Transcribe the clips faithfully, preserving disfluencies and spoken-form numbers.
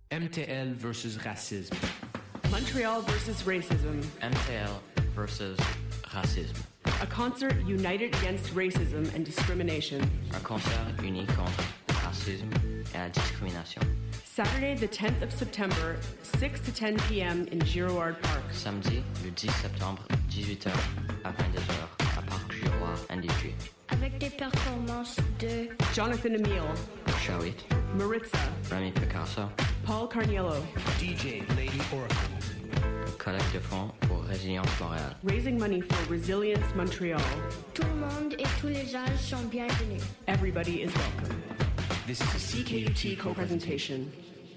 M T L versus racisme. Montreal versus racism. M T L versus racisme. A concert united against racism and discrimination. Un concert uni contre le racisme et la discrimination. Saturday the tenth of September, six to ten p.m. in Girouard Park. Samedi, le dix septembre, dix-huit heures à vingt-deux heures, à Parc Girouard, Industrie. Avec des performances de Jonathan Emile, Shawit, Maritza, Remy Picasso, Paul Carniello, D J Lady Oracle. Collecte de fonds pour Résilience Montréal. Raising money for Resilience Montreal. tout le monde et tous les âges sont bienvenus. Everybody is welcome. This is a C K U T co-presentation.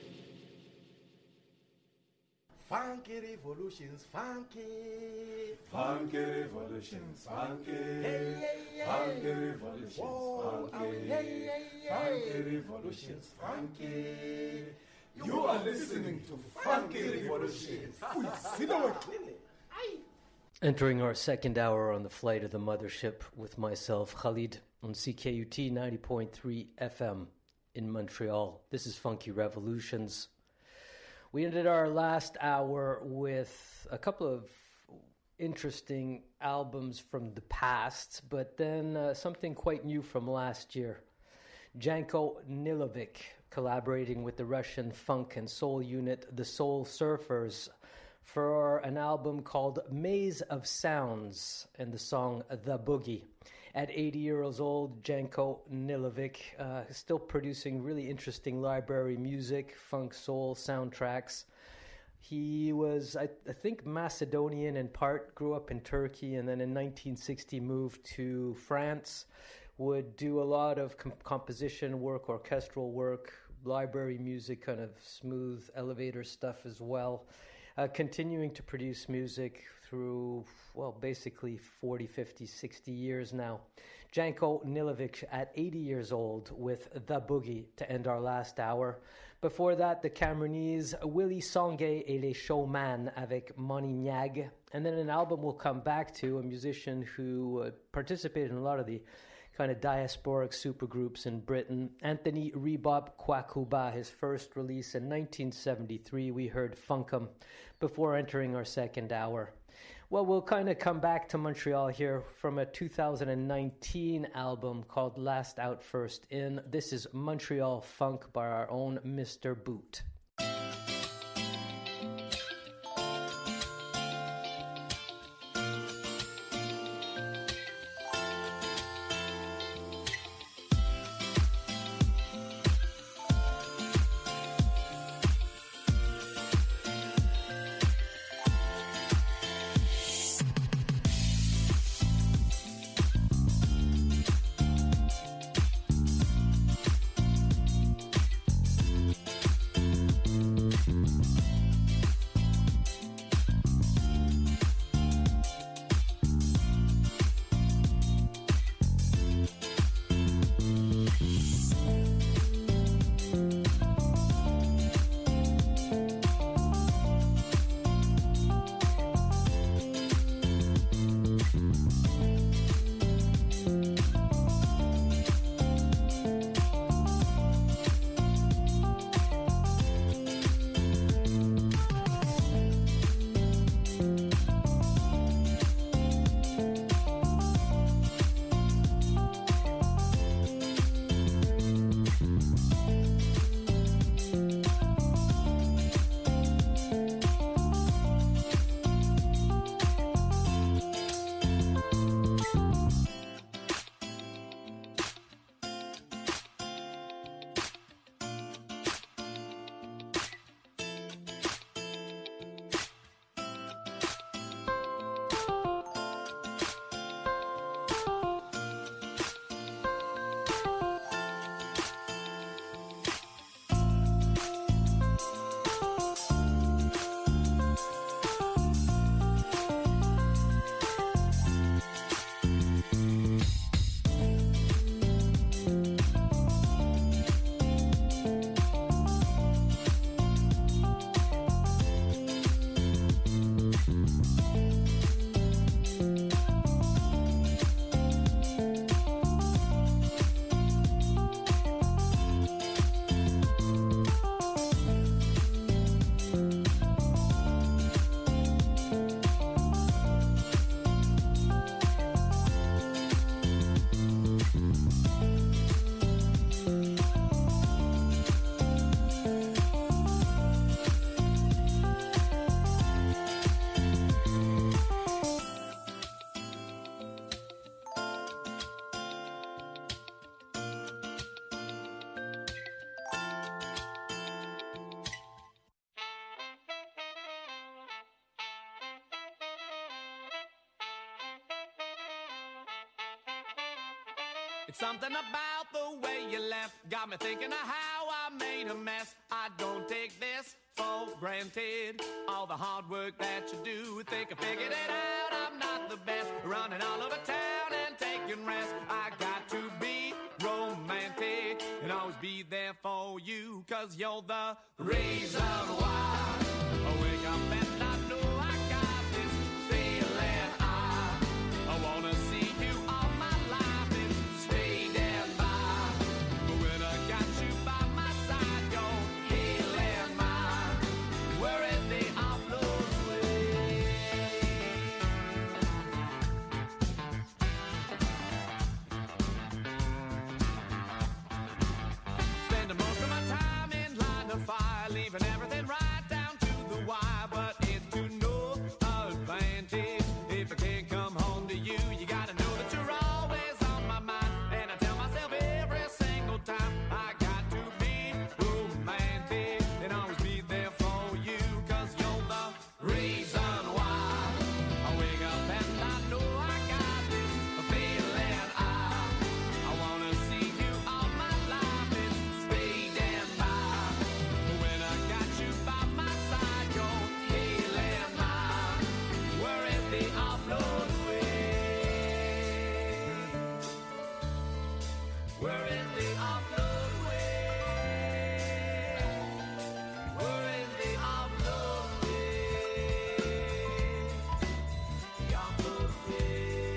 Funky revolutions, funky. Funky revolutions, funky. Hey, hey, hey. Funky revolutions, Whoa, funky. oh, hey, hey, hey. Funky revolutions, funky. You are listening to Funky Revolutions. Entering our second hour on the flight of the mothership with myself, Khalid, on C K U T ninety point three F M in Montreal. This is Funky Revolutions. We ended our last hour with a couple of interesting albums from the past, but then uh, something quite new from last year. Janko Nilovic collaborating with the Russian funk and soul unit The Soul Surfers for an album called Maze of Sounds and the song The Boogie. At eighty years old, Janko Nilovic uh, still producing really interesting library music, funk, soul, soundtracks. He was, I, I think, Macedonian in part, grew up in Turkey, and then in nineteen sixty moved to France. Would do a lot of com- composition work, orchestral work, library music, kind of smooth elevator stuff as well. Uh, continuing to produce music through, well, basically forty, fifty, sixty years now. Janko Nilovic at eighty years old with The Boogie to end our last hour. Before that, the Cameroonese Willy Songay et les Showman avec Monignag. And then an album we'll come back to, a musician who uh, participated in a lot of the kind of diasporic supergroups in Britain. Anthony Rebop Kwakuba, his first release in nineteen seventy-three. We heard Funkum before entering our second hour. Well, we'll kind of come back to Montreal here from a two thousand nineteen album called Last Out First In. This is Montreal Funk by our own Mister Boot. Thank It's something about the way you left got me thinking of how I made a mess. I don't take this for granted. All the hard work that you do, think I figured it out. I'm not the best, running all over town and taking rest. I got to be romantic and always be there for you, 'cause you're the reason why I wake up and I know I got this feeling. I, I wanna see you all my life and stay there by. But when I got you by my side, you're healing my worries, they all flow away. Spending most of my time in line of fire, leaving everything right down to the wire, but it's to no advantage if I can't come home to you. You gotta know that you're always on my mind, and I tell myself every single time I got to be romantic and always be there for you, 'cause you're the reason why I wake up and I know I got this feeling. I I wanna see you all my life and speeding by. But when I got you by my side, you're healing my worries, they all float away. Worries, they all float away. Worries, they all float away. They all float away.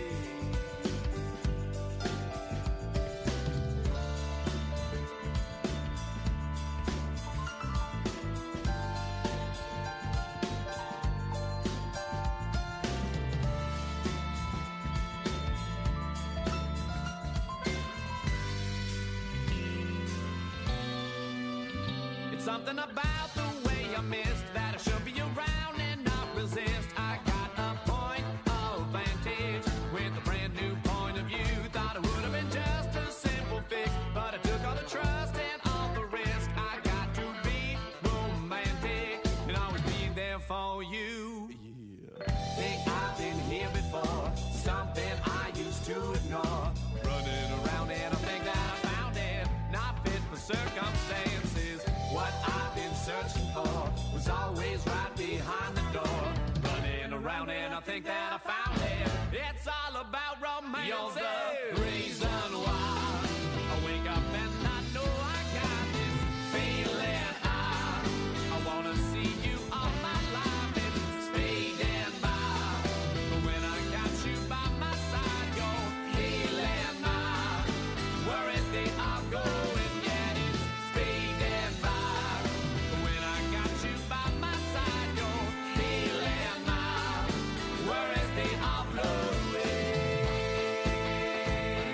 It's something about the way I missed that I should be around and not resist. I got a point of vantage with a brand new point of view. Thought it would have been just a simple fix, but I took all the trust and all the risk. I got to be romantic and always be there for you. Think I've been here before, something I used to ignore. Running around and I think that I found it, not fit for circumstances. What I've been searching for was always right behind the door. Running around and I think that I found it. It's all about romance. You're the reason why I wake up and I know I got this feeling. I I wanna see you all my life and speeding by. But when I got you by my side, you're healing my worries, they all go and yet it's speeding by. But when I got you by my side, you're healing my worries, they all float away.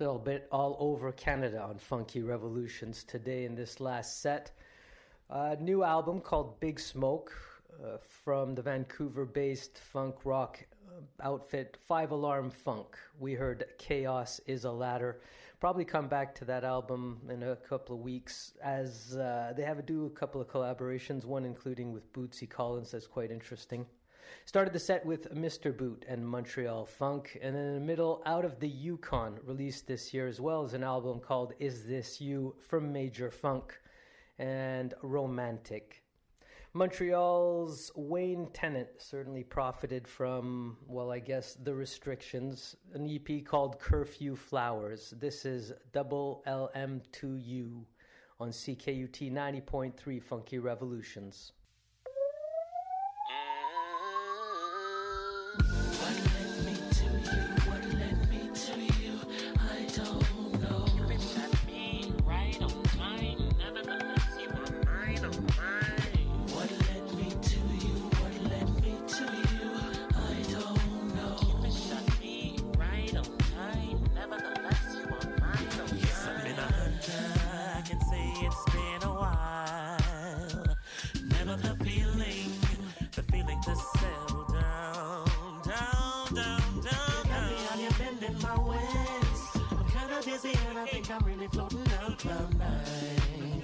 little bit all over Canada on Funky Revolutions today in this last set. A new album called Big Smoke uh, from the Vancouver-based funk rock uh, outfit Five Alarm Funk. We heard Chaos is a Ladder. Probably come back to that album in a couple of weeks as uh, they have a do a couple of collaborations, one including with Bootsy Collins that's quite interesting. Started the set with Mister Boot and Montreal Funk, and then in the middle, Out of the Yukon, released this year as well as an album called Is This You from Major Funk and Romantic. Montreal's Wayne Tennant certainly profited from, well, I guess, the restrictions. An E P called Curfew Flowers. This is Double L M two U on C K U T ninety point three Funky Revolutions. I'm really floating down cloud nine.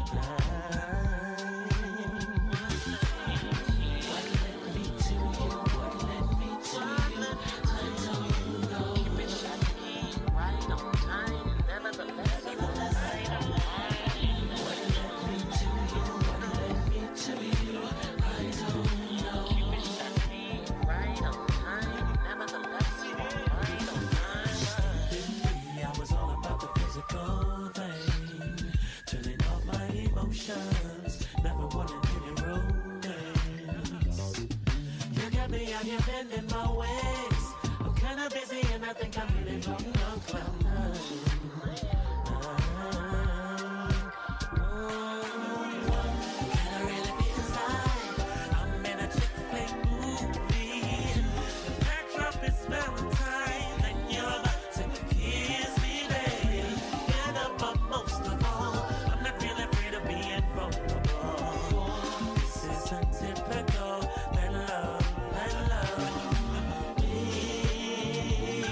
What led me to you? What led me to you? I don't know. You've been shining right on time. Nevertheless, you were right on time. What led me to you? What led me to you? I don't know. You've been shining right on time. Nevertheless, you were right on time. In me, I was all about the physical thing, turning off my emotions, never wanted any romance. You got me out here bending my ways. I'm kinda busy and I think I'm really floating on cloud nine. Kinda really feels like I'm in a chick flick movie. The backdrop is Valentine's and you're about to kiss me, baby. And above most of all, I'm not really afraid of being vulnerable. This is untypical. Let love, let love win.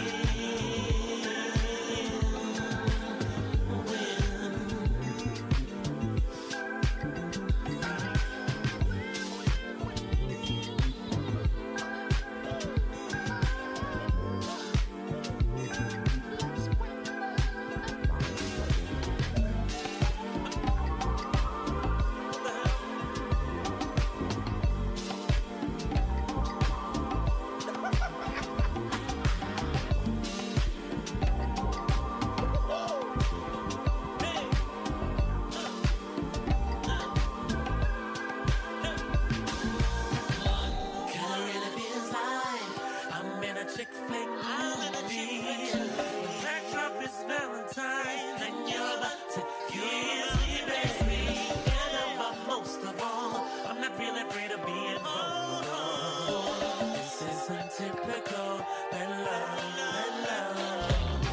Kinda really feels like I'm in a chick flick movie. The backdrop is Valentine's and you're about to kiss me, baby. And above most of all, I'm not really afraid of being vulnerable. This is untypical. Let love, let love.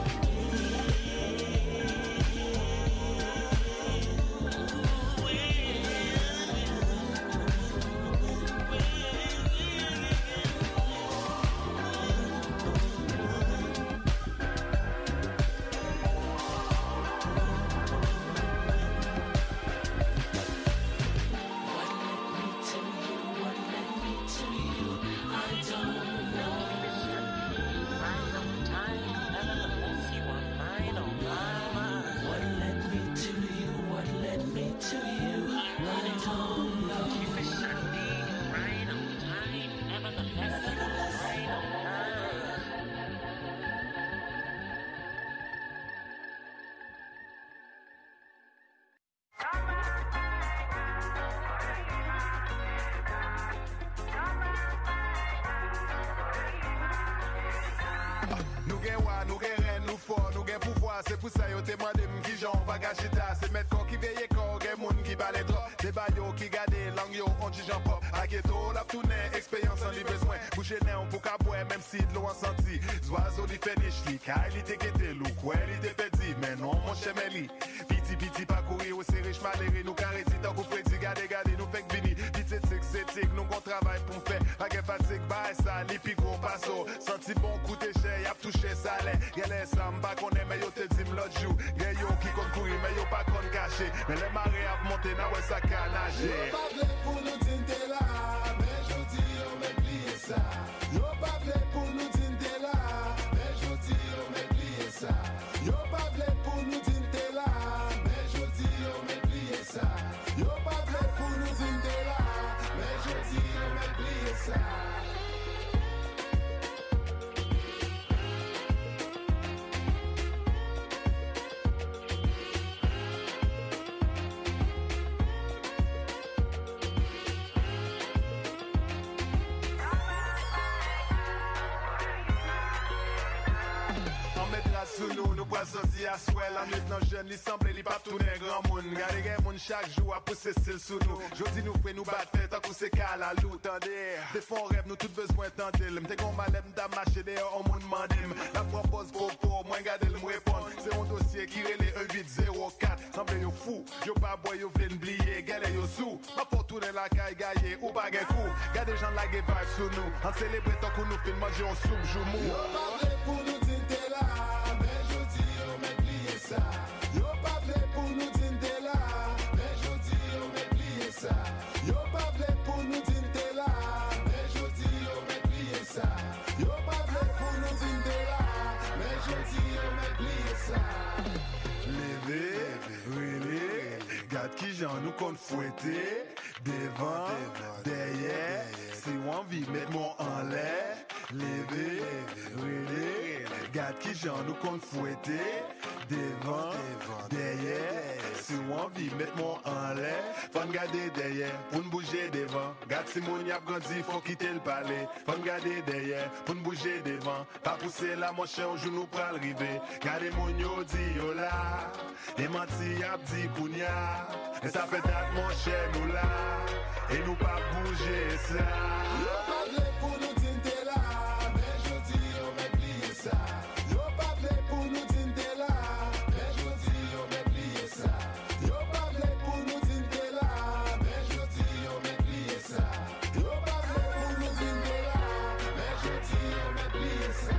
What led me to you? What led me to you? I don't know. Right on time, nevertheless you are mine, oh mama. What led me to you? What led me to you? I don't know. You've been shining right on time, nevertheless you are right on time. Nou gen wa, nou gen ren, nou fort, nou gen pouvoir. C'est pour ça yo te mande m'ki jon pa gachita. C'est mettre kon ki veye kon, gen moun ki bale drop. Des bayo ki gade lang yo, on ti jan pop. Aketo, la tourne, expérience en li besoin. bouger néon pour qu'à boire, même si de l'eau en senti. Zoiseau li fait niche li, car il était quitté loup, quoi il était petit, mais non mon chemeli. Piti piti pas courir, c'est riche maléré, nous carrési tant qu'on prédit, gardez gardez, nous fait que vini. Piti tic c'est nous qu'on travaille pour faire, pas que fatigue, bah ça, li pi gros passo. Senti bon coûter cher, y'a touché salaire. Y'a les samba qu'on aime, mais yo te dim l'autre jour. Y'a yo qui compte courir, mais yo pas compte caché. Mais les marées à monter, n'a ouais ça qu'à nager. Yo pas vle pour nous dire là, mais je dis on m'oublie ça. Yo pas vle pour nous dire là, mais je dis on m'oublie ça. Yo pas vle pour nous dire là, mais je dis on m'oublie ça. Yo pas vle pour nous dire là, mais je dis on m'oublie ça. Sous nous, nous bois sorti à souhait. La maintenant jeune, il semble, il pas tourner grand monde. Gardez les moun chaque jour à pousser style sous nous. Jodi nous fait nous battre, tant qu'on c'est qu'à la loup. Tendez, des fois on rêve, nous tout besoin tendez. M'te qu'on m'a l'aime d'a marcher dehors, on moun mandim. La propose popo, moi gardez le répondre. C'est un dossier qui relève un huit zéro quatre. Semble yo fou, yo pas boy, yo v'l'en blier. Galè yo sous, ma pour tourner la caille gaillé ou pas gen coup. Gardez gens la vibe sous nous. En célébrer tant qu'on nous fait manger en soupe, jou mou. Yo pas vle pour nous dire là. Ça. Yo pas vle pour nous dire là, mais je dis on m'oublie ça. Yo pas vle pour nous dire là, mais je dis on m'oublie ça. Yo pas vle pour nous dire là, mais je dis on m'oublie ça. Levé, relé, garde qui j'en nous compte fouetter. Devant, derrière, si on vit mettre mon en l'air. Levé, relé, garde qui j'en nous compte fouetter. Devant, derrière, si on vit mettre mon en l'air. Faut regarder derrière, pour nous bouger devant. Garde si mon y'a grandi, faut quitter le palais. Faut regarder derrière, pour nous bouger devant. Pas pousser la mon chien, un jour nous pral river. Gardez mon yo dit yo là. Et menti y'a dit kounia. Et ça fait date mon chien nous là. Et nous pas bouger ça. Yo pas vle pour nous dire là, mais je dis on m'oublie ça. Yo pas vle pour nous dire là, mais je dis on m'oublie ça. Yo pas vle pour nous dire là, mais je dis on m'oublie ça. Yo pas vle pour nous dire là, mais je dis on m'oublie ça.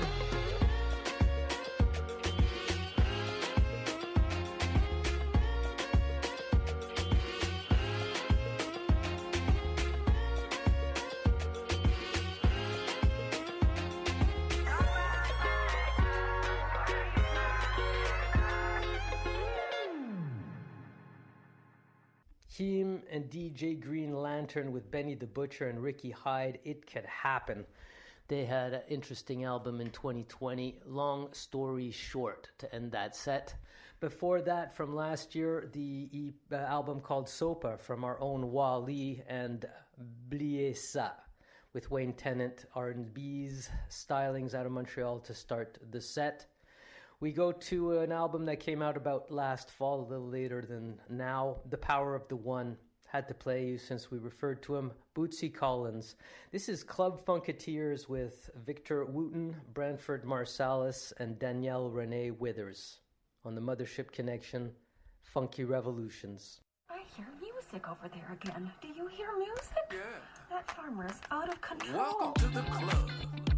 Keem and D J Green Lantern with Benny the Butcher and Ricky Hyde, It Could Happen. They had an interesting album in twenty twenty, Long Story Short, to end that set. Before that, from last year, the e- uh, album called Sopa from our own Wally and Bliesa with Wayne Tennant, R and B's stylings out of Montreal to start the set. We go to an album that came out about last fall, a little later than now, The Power of the One. Had to play you since we referred to him, Bootsy Collins. This is Club Funketeers with Victor Wooten, Branford Marsalis, and Danielle Renee Withers. On the Mothership Connection, Funky Revolutions. I hear music over there again. Do you hear music? Yeah. That farmer is out of control. Welcome to the club.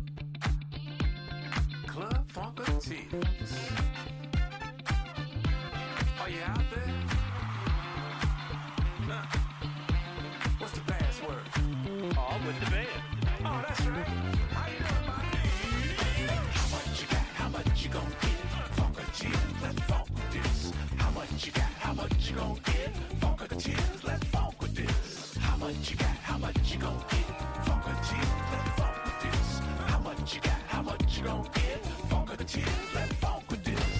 Club Funketeers. Are you out there? Nah. What's the password? Oh, I'm with the band. Oh, that's right. How you doing, buddy? How much you got? How much you gon' get? Funketeers, let's funk with this. How much you got? How much you gon' get? Funketeers, let's funk with this. How much you got? How much you gon' get? Funketeers, let's funk with this. How much you got? How much you gon' get? Funketeers, let's funk with this.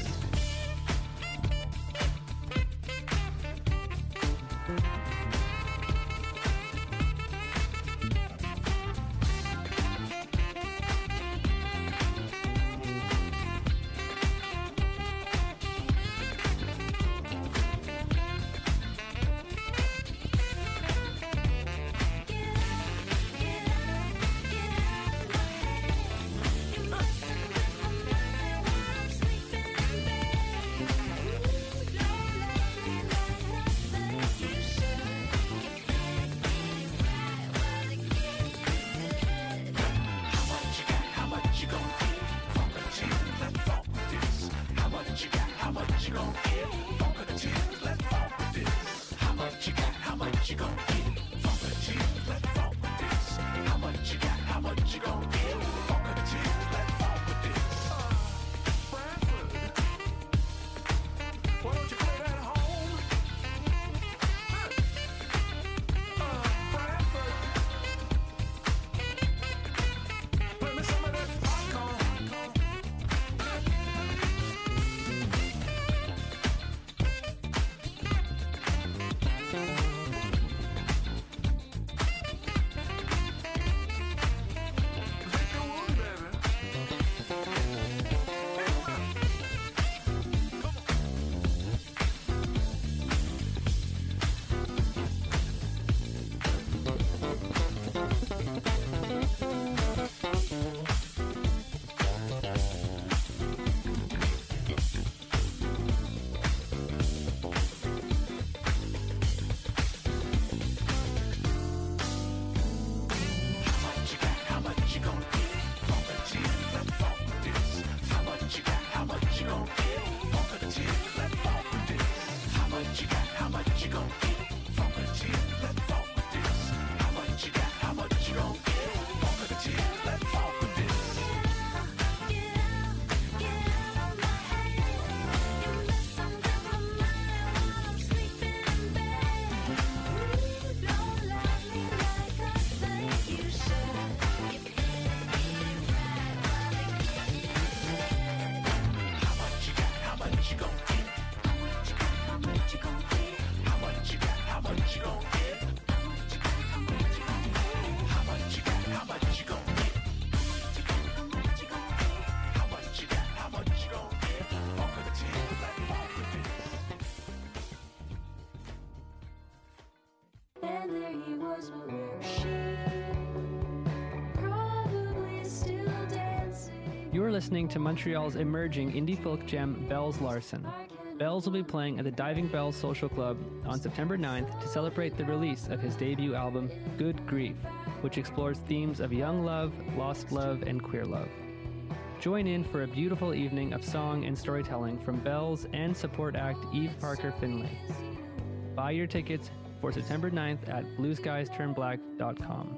You are listening to Montreal's emerging indie folk gem, Bells Larson. Bells will be playing at the Diving Bells Social Club on September ninth to celebrate the release of his debut album, Good Grief, which explores themes of young love, lost love, and queer love. Join in for a beautiful evening of song and storytelling from Bells and support act Eve Parker Finlay. Buy your tickets for September ninth at blue skies turn black dot com.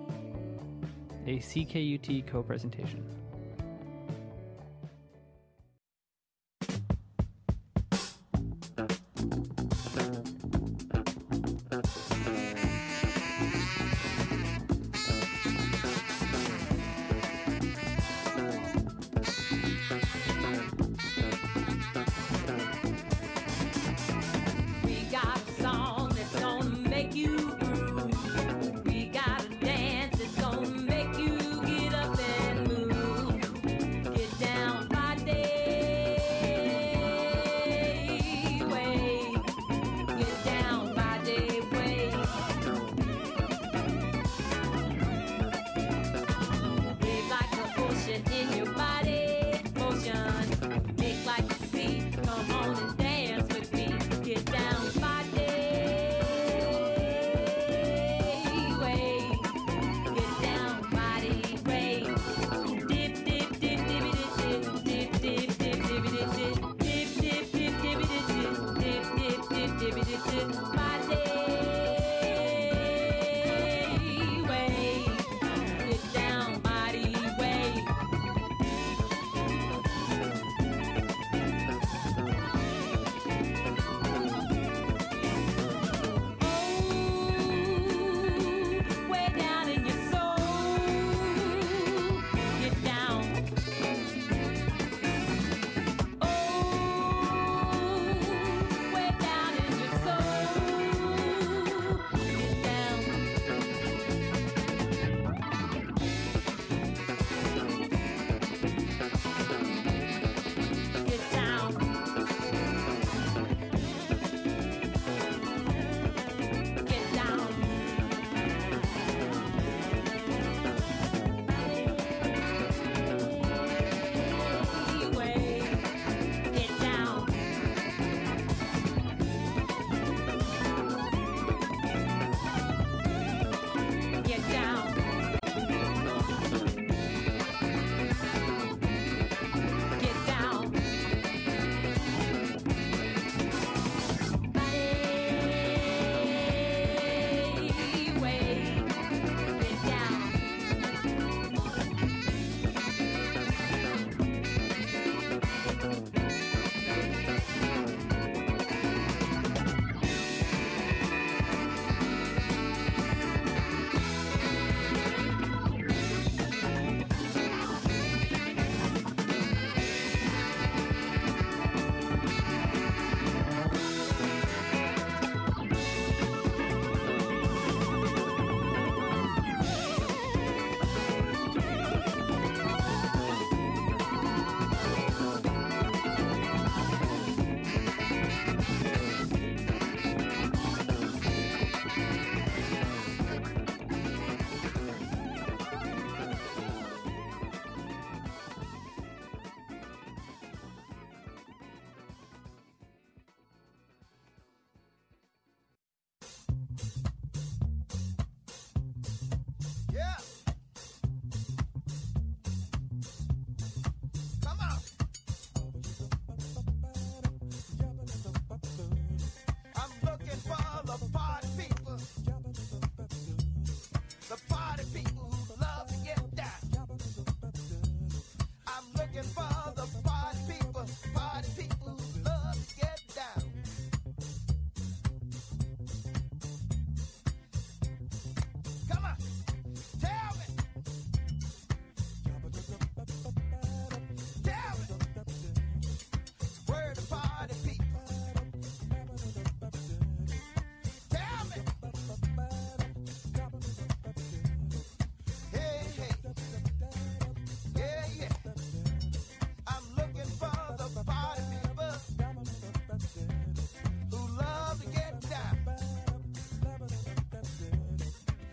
A C K U T co-presentation.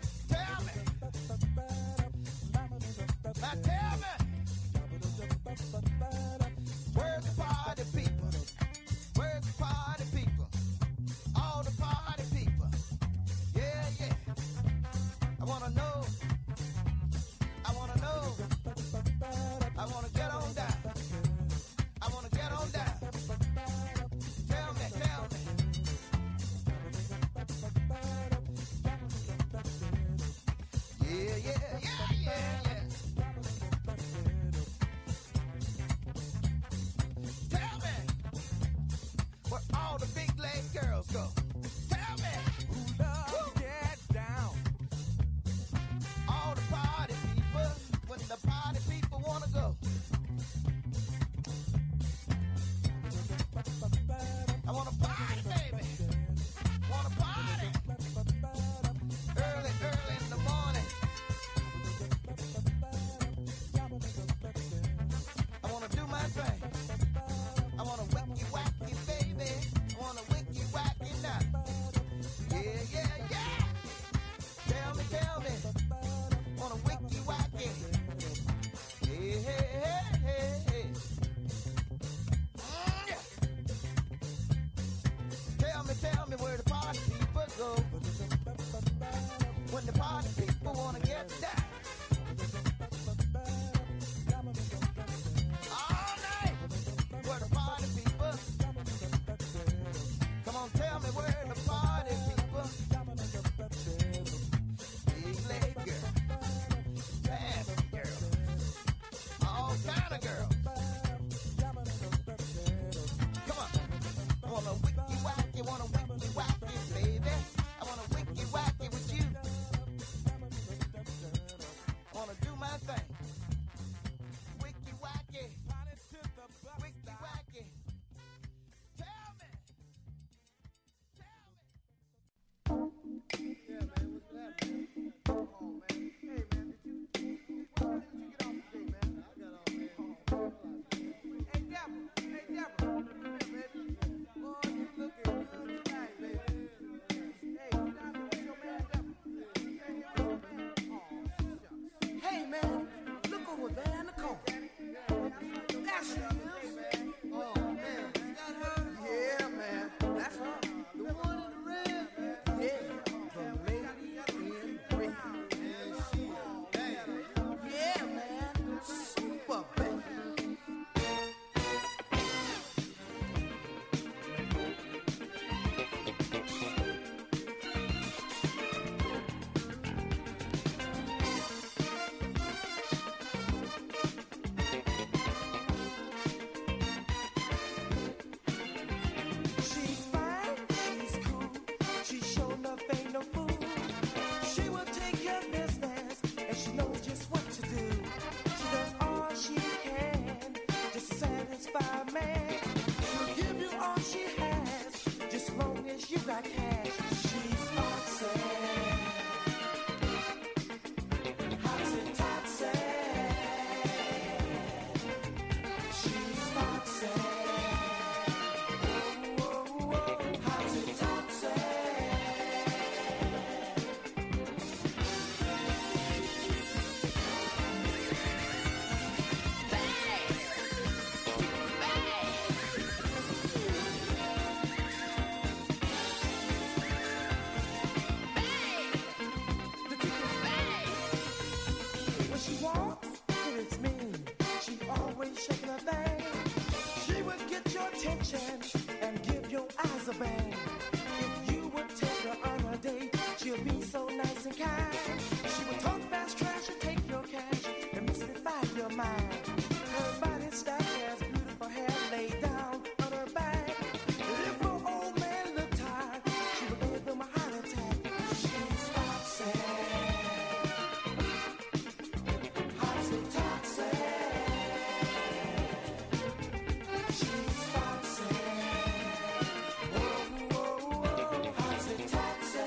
Now tell me. kind of girl? Come on. I wanna wicky wacky, wanna wicky wacky, baby. I wanna wicky wacky with you. I wanna do my thing. Wicky wacky, wicky wacky. Tell me. Yeah, man, what's that, man? Come on, man. Hey, man, did you, what did you get off today, man? I got off, man. Hey, Deborah, hey, Deborah, come here, baby. Boy, you looking good tonight, baby. Hey, you down there with your man, Deborah? Hey, your man. Oh, shucks. Hey, man, look over there in the corner. That's she is. Oh, man, is that her? Yeah, man, that's her. The one in the red? Yeah, the lady in red. And she is bad. Yeah, man, super bad. She's fine, she's cool, she sure enough ain't no fool. She will take care of business, and she knows just what to do. She does all she can, just to satisfy a man. She'll give you all she has, just as long as you got cash. She's foxy, hotsy totsy. She's foxy. When she walks, it's mean. She always shaking her thing. She would get your attention and give your eyes a bang. If you would take her on a date, she'll be so nice and kind. She would talk fast trash and take your cash and mystify your mind. Her body stacked has beautiful hair laid down on her back. If her old man looked tired, she would give him a heart attack. She's foxy. Hotsy totsy. She's foxy. Whoa, whoa, whoa. Hotsy totsy.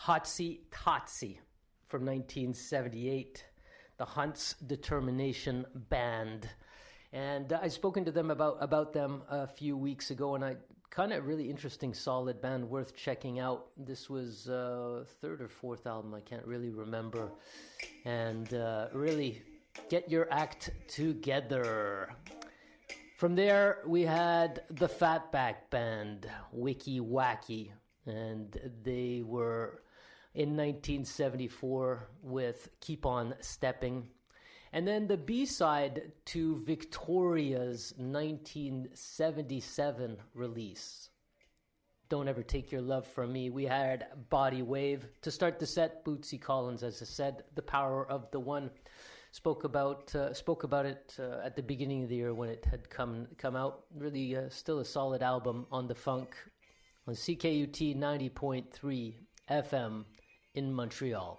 Hotsy Totsy from nineteen seventy-eight, the Hunt's Determination Band. And uh, I've spoken to them about, about them a few weeks ago, and I kind of really interesting, solid band worth checking out. This was uh, third or fourth album, I can't really remember. And uh, really get your act together. From there, we had the Fatback Band, Wiki Wacky, and they were in nineteen seventy-four with Keep On Stepping. And then the B-side to Victoria's nineteen seventy-seven release, Don't Ever Take Your Love From Me, we had Body Wave. To start the set, Bootsy Collins, as I said, The Power of the One. Spoke about uh, spoke about it uh, at the beginning of the year when it had come come out. Really uh, still a solid album on the funk on C K U T ninety point three F M in Montreal.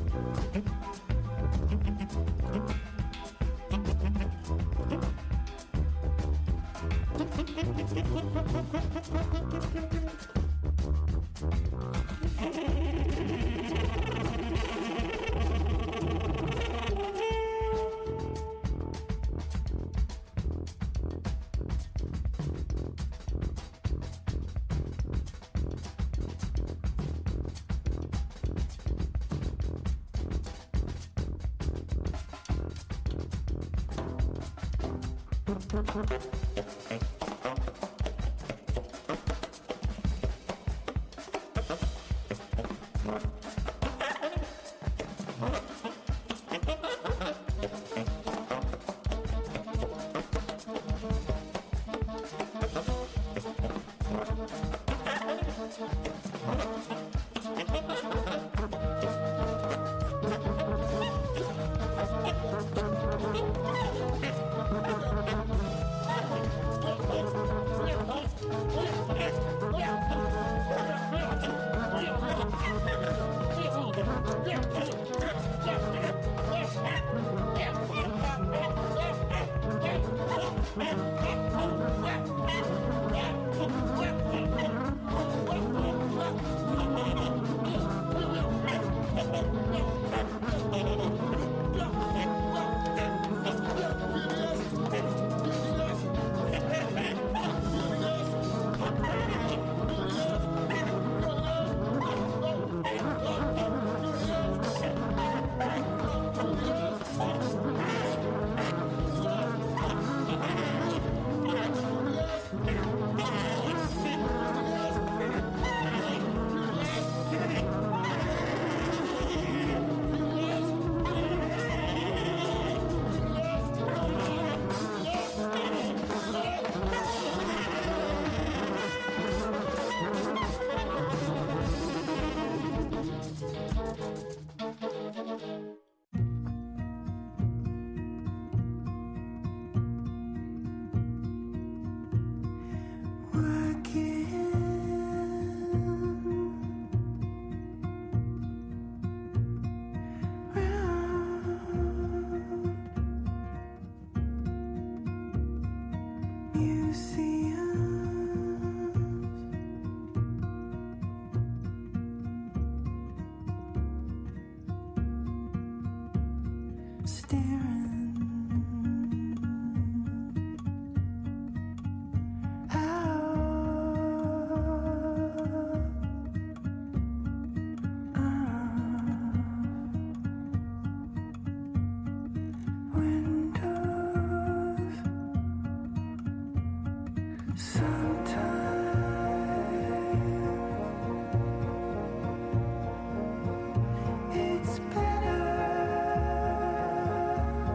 It's better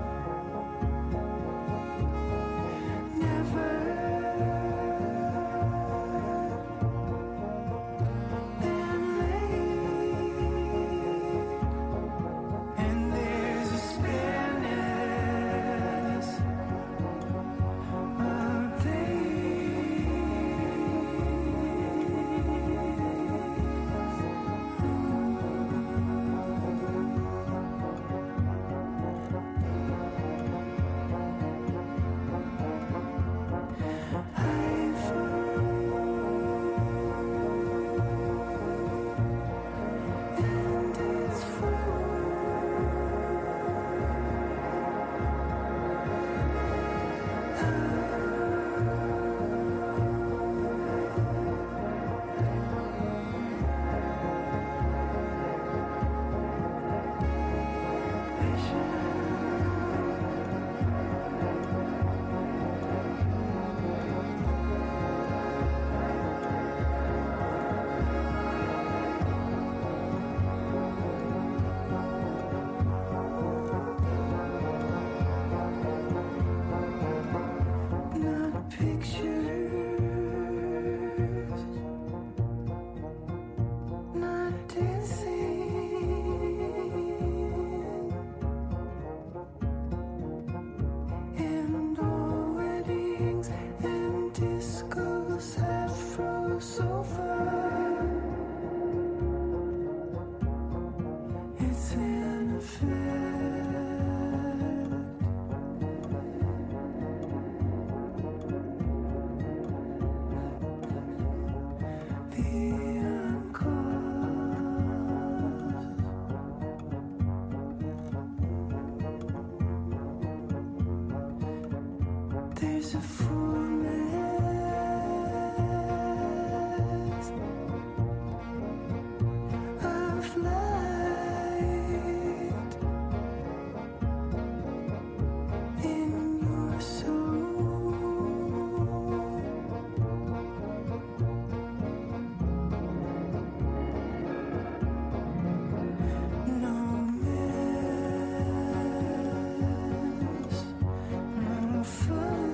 There's a fullness of light in your soul. No mess, no fun.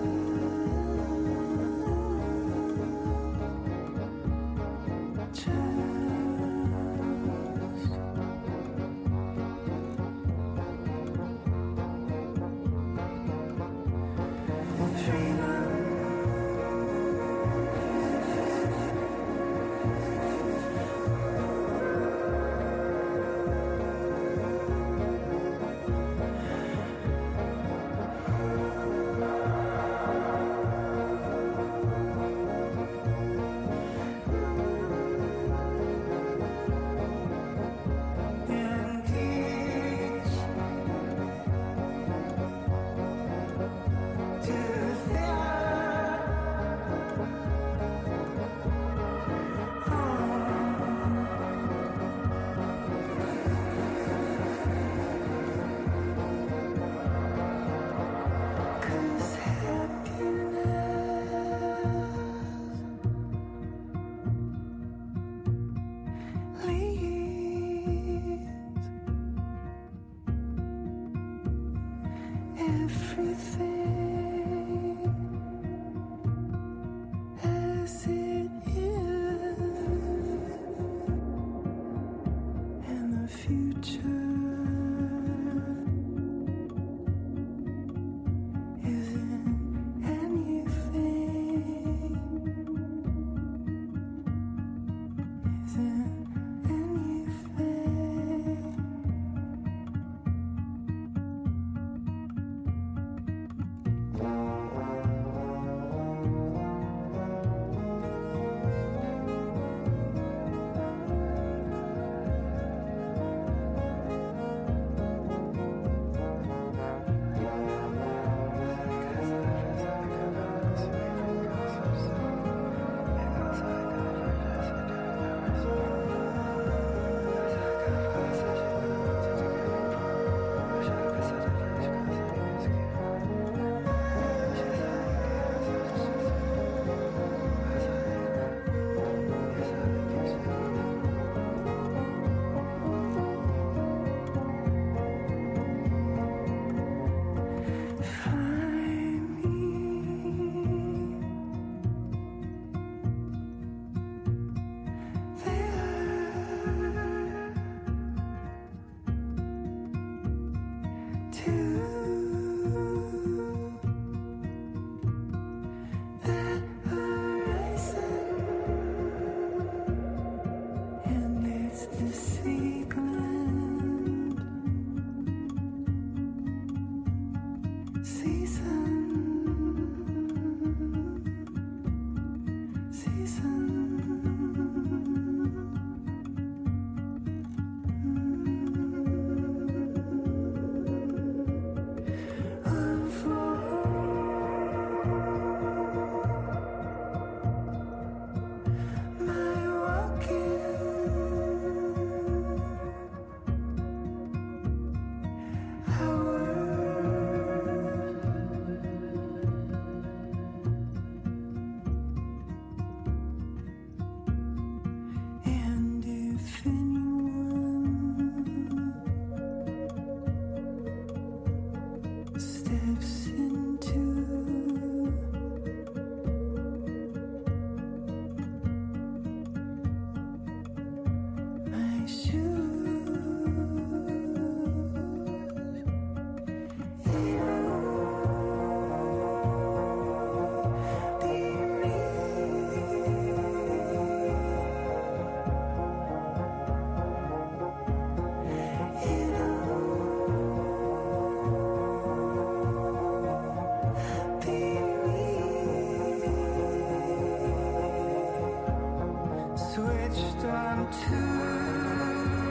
switched on to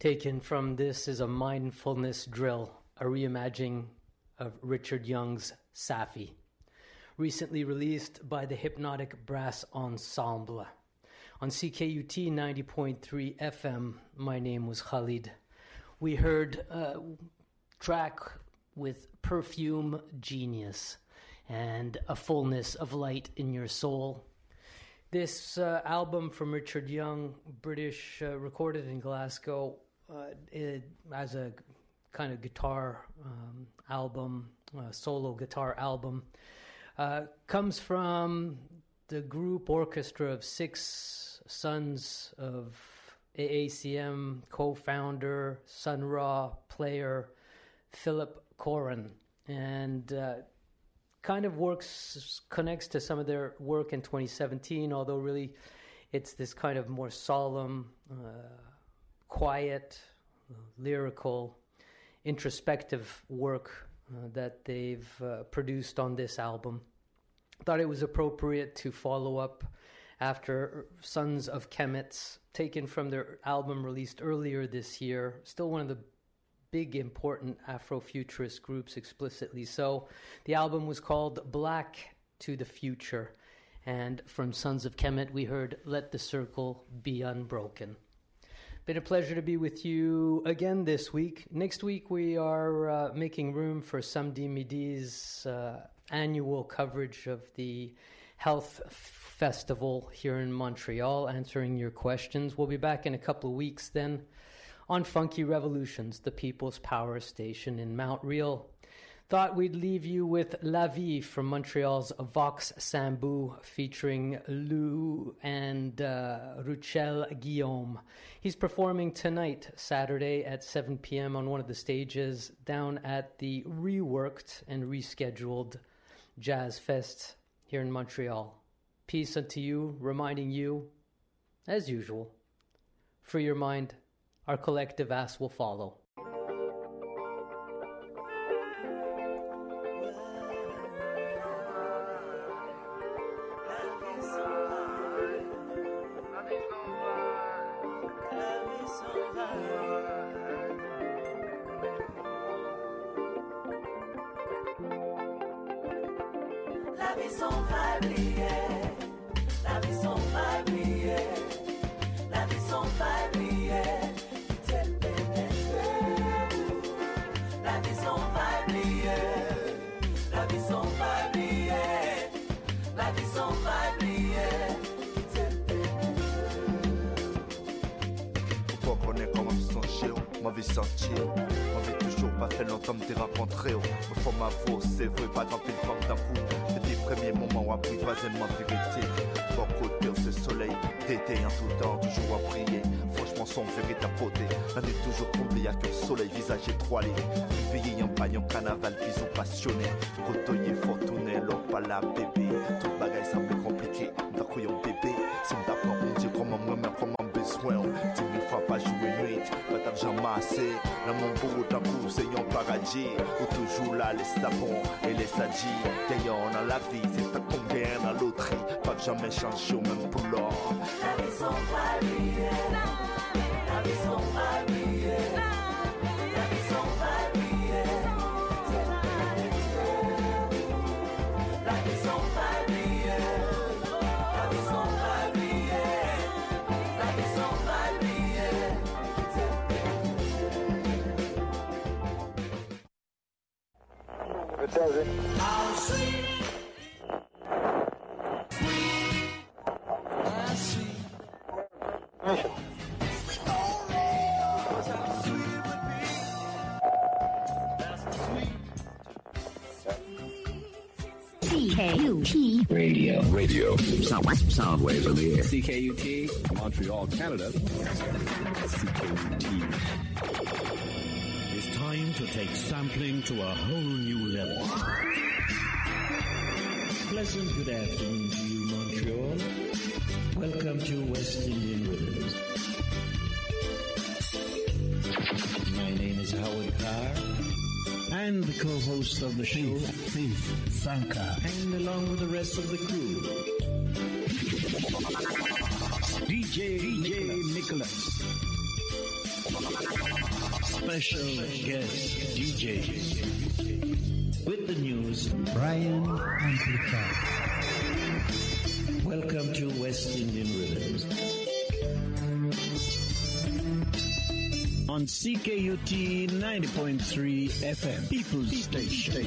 Taken from This Is a Mindfulness Drill, a reimagining of Richard Young's Safi, recently released by the Hypnotic Brass Ensemble. On C K U T ninety point three F M, my name was Khalid. We heard a track with Perfume Genius and A Fullness of Light in Your Soul. This uh, album from Richard Young, British, uh, recorded in Glasgow, uh, it, as a kind of guitar um, album, uh, solo guitar album, uh, comes from the group orchestra of six sons of A A C M co-founder, Sun Ra player Philip Coran, and uh, kind of works, connects to some of their work in twenty seventeen, although really it's this kind of more solemn, uh, quiet, uh, lyrical, introspective work uh, that they've uh, produced on this album. Thought it was appropriate to follow up after Sons of Kemet, taken from their album released earlier this year, still one of the big important Afrofuturist groups, explicitly so. The album was called Black to the Future, and from Sons of Kemet we heard Let the Circle Be Unbroken. Been a pleasure to be with you again this week. Next week we are uh, making room for Samedi Midi's uh, annual coverage of the Health Festival here in Montreal, answering your questions. We'll be back in a couple of weeks then on Funky Revolutions, the People's Power Station in Mount Real. Thought we'd leave you with La Vie from Montreal's Vox Sambu, featuring Lou and uh, Ruchel Guillaume. He's performing tonight, Saturday at seven p.m. on one of the stages down at the reworked and rescheduled Jazz Fest here in Montreal. Peace unto you, reminding you, as usual, free your mind, our collective ass will follow. La vie s'en va oublier, la vie s'en va oublier, la vie s'en va oublier, t'es pénétré. La vie s'en va oublier, la vie s'en va oublier, la vie s'en va oublier, t'es pénétré. Pourquoi qu'on est comme sans chill, ma vie sans chill, ma vie toujours pas fait longtemps me t'ai rencontré. Me faut ma voix, c'est vrai, pas tant pile forme d'un coup. Premier moment où apprivoiser ma vérité. Bon côté, c'est soleil, d'été en tout temps, toujours à prier. Franchement, son véritable beauté. La nuit toujours comblée, y'a que le soleil, visage étoilé. Veillé en paillon, carnaval, bisous passionnés. Côtoyer, fortuné, l'homme pas la bébé. Tout bagaille semble compliqué. D'un couillon bébé, si on t'apprend, on dit comment moi-même, comment besoin. Dix mille fois pas jouer nuit, pas t'as jamais assez. Dans mon beau d'un coup, c'est un paradis. Où toujours là, les savons et les sadis. Gagnant dans la vie, c'est un combien dans loterie. Pas jamais changer au même pour l'or. La vie s'en va oublier, la vie s'en va oublier, la vie s'en va oublier, t'es pénétré. La vie s'en va oublier, la vie s'en va oublier, la vie s'en va oublier, t'es pénétré. How sweet, sweet, how sweet. Mission. C K U T Radio. Radio. Sound, sound waves of the air. C K U T, Montreal, Canada. C K U T. It's time to take sampling to a whole new level. Pleasant good afternoon to you, Montreal. Welcome to West Indian Rhythms. My name is Howard Carr. I'm the co-host of the show, Faith Sanka, and along with the rest of the crew, D J D J Nicholas. special guest D J. With the news, Brian Amplified. Welcome to West Indian Rhythms. On C K U T ninety point three F M, People's Station.